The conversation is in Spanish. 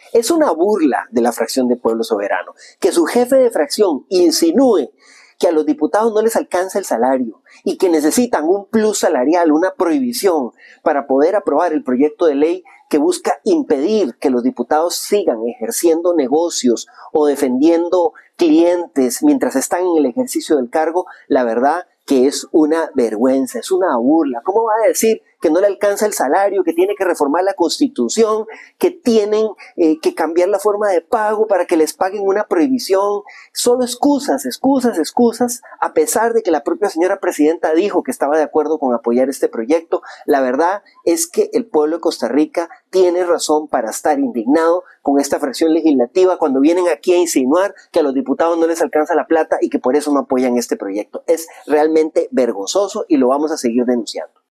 Es una burla de la fracción de Pueblo Soberano que su jefe de fracción insinúe que a los diputados no les alcanza el salario y que necesitan un plus salarial, una prohibición para poder aprobar el proyecto de ley que busca impedir que los diputados sigan ejerciendo negocios o defendiendo clientes mientras están en el ejercicio del cargo. La verdad que es una vergüenza, es una burla. ¿Cómo va a decir que no le alcanza el salario, que tiene que reformar la Constitución, que tienen que cambiar la forma de pago para que les paguen una prohibición? Solo excusas, excusas, excusas, a pesar de que la propia señora presidenta dijo que estaba de acuerdo con apoyar este proyecto. La verdad es que el pueblo de Costa Rica tiene razón para estar indignado con esta fracción legislativa cuando vienen aquí a insinuar que a los diputados no les alcanza la plata y que por eso no apoyan este proyecto. Es realmente vergonzoso y lo vamos a seguir denunciando.